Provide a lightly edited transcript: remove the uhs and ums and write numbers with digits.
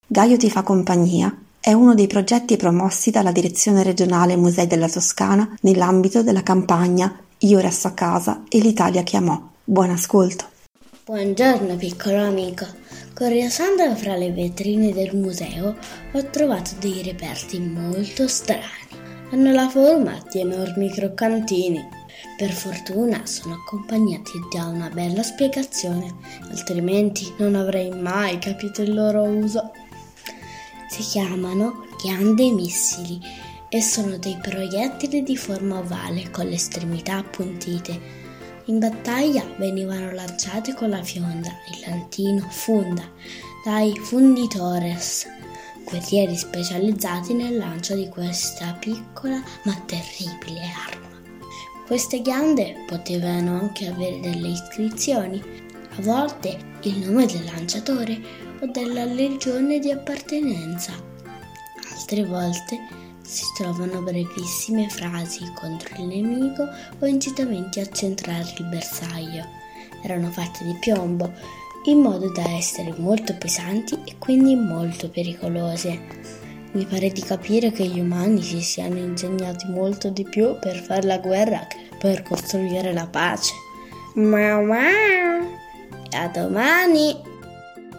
Gaio ti fa compagnia è uno dei progetti promossi dalla Direzione Regionale Musei della Toscana nell'ambito della campagna Io resto a casa e l'Italia chiamò. Buon ascolto. Buongiorno piccolo amico. Corriasando fra le vetrine del museo ho trovato dei reperti molto strani. Hanno la forma di enormi croccantini. Per fortuna sono accompagnati da una bella spiegazione, altrimenti non avrei mai capito il loro uso. Si chiamano ghiande missili e sono dei proiettili di forma ovale con le estremità appuntite. In battaglia venivano lanciati con la fionda, il lantino, funda, dai funditores, guerrieri specializzati nel lancio di questa piccola ma terribile arma. Queste ghiande potevano anche avere delle iscrizioni, a volte il nome del lanciatore o della legione di appartenenza. Altre volte si trovano brevissime frasi contro il nemico o incitamenti a centrare il bersaglio. Erano fatte di piombo, in modo da essere molto pesanti e quindi molto pericolose. Mi pare di capire che gli umani si siano ingegnati molto di più per fare la guerra che per costruire la pace. Miau miau! E a domani!